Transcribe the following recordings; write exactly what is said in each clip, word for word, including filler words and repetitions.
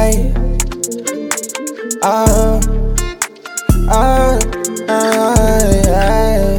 fly. Oh, oh, oh, yeah.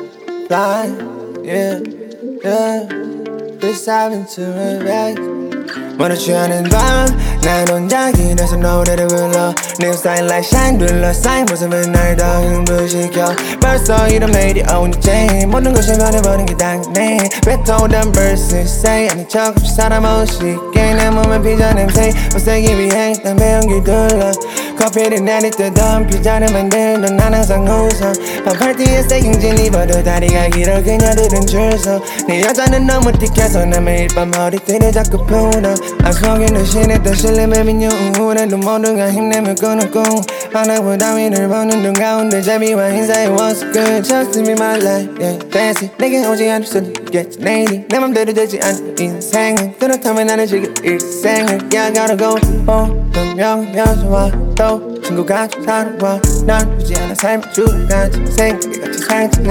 Fly, yeah, yeah. This happened to me back. wanna 취하는 밤 난 혼자 길에서 노래를 불러 내 스타일 like shine 둘러싸인 모습은 날 더 흥분시켜 벌써 이런 radio on the chain 모든 것이 변해버린 게 당연해 뱉어오던 verses say 아닌 척 없이 사람 없이게 내 몸에 피자 냄새 옷색이 비행 담배 연기 둘러 커피를 내릴 뜨던 피자를 만드는 난 항상 웃어 밤 파티에 세깅진 입어도 다리가 길어 그녀들은 줄서 내 여자는 너무 틱해서 나 매일 밤 머리띠를 자꾸 풀어 I smoke in the shit at the 실내 민요 우울해도 모두가 힘내며 꾸는 꿈 하나보다 위를 보는 눈 가운데 재미와 인사에 what's good Just to be my life yeah fancy 내게 오지 않을 수도 있겠지 내일이 내 맘대로 되지 않는 인생은 그렇다면 나는 지금 일생을 Yeah I gotta go oh 분명히 와 또 친구가 좀 살아와 난 굳이 않아 삶을 죽어가지 생각이 같이 살지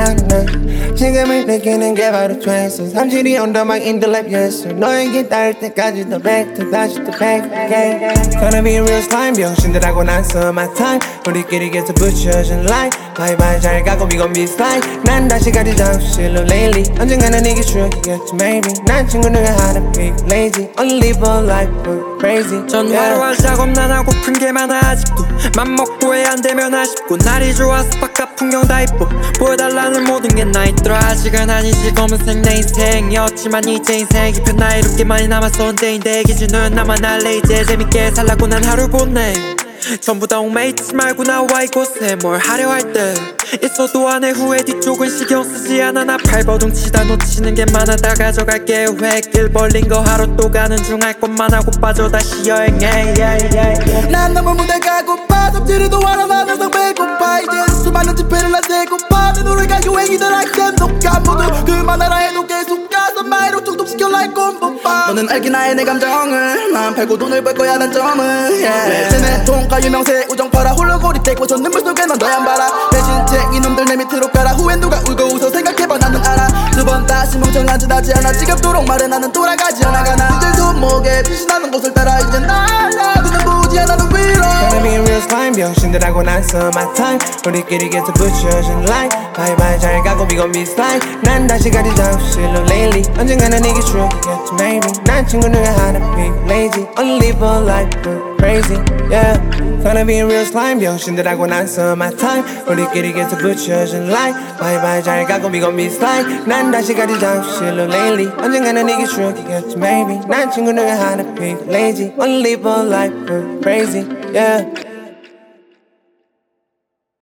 않는 지금을 느끼는 게 바로 트랜스 삼실이 on the mic in the lab yes 너에게 닿을 때까지 더 back to 다시 또 back again Gonna be real slime 병신들하고 난 so my time 우리끼리 계속 붙여준 light bye bye 잘 가고 we gon' be slide 난 다시 가지 잠실로 lately 언젠가는 이게 추억이겠지 maybe 난 친구들과 하나 big lazy only live a life for crazy 전화로 할 작업 난 하고픈 게 많아 아직도 맘먹고 왜 안되면 아쉽고 날이 좋아서 바깥 풍경 다 이뻐 보여달라는 모든 게 나 있더라 아직은 아니지 검은색 내 인생이었지만 이제 인생이 변화이롭게 많이 남았어 언제인데 기준은 나만 할래 이제 재밌게 살라고 난 하루 보내 전부 다 옥매이치 말고 나와 이곳에 뭘 하려 할 때 있어도 안해 후회 뒤쪽은 신경 쓰지 않아 나 발버둥 치다 놓치는 게 많아 다 가져갈 계획 길 벌린 거 하러 또 가는 중 할 것만 하고 빠져 다시 여행해 yeah, yeah, yeah. 난 너무 무대가 고파 섭지르도 않아 난 항상 배고파 이제 수많은 집회를 난 세고파 내 노래가 유행이들 아이템 녹아 모두 그만하라 해도 계속 가서 마이로 중독시켜 like 콤보파 너는 알긴 아해 내 감정을 난 팔고 돈을 벌 거야 난 점을 yeah. 쟤네 통과 유명세 우정 팔아 홀로 고립되고서 눈물 속에 넌 너야 봐라 배신책 이놈들 내 밑으로 깔아 후엔 누가 울고 웃어 생각해봐 나는 알아 두 번 다시 멍청한 짓 하지 않아 지겹도록 말해 나는 돌아가지 않아 가나 이제 손목에 빛이 나는 곳을 따라 이제 날아 눈을 보지 않아 는 위로 Gonna be real slime 병신들하고 난 so my time 우리끼리 계속 붙여준 light bye bye 잘 가고 we gon' be slide 난 다시 가지 잠실로 lately 언젠가는 이게 추억이겠지 maybe 난 친구들과 하나 big lazy only live a life for crazy yeah Gonna be real slime 병신들하고 난 so my time 우리끼리 계속 붙여준 light bye bye 잘 가고 we gon' be slide 난 다시 가지 잠실로 lately 언젠가는 이게 추억이겠지 maybe 난 친구들과 하나 big lazy only live a life for crazy yeah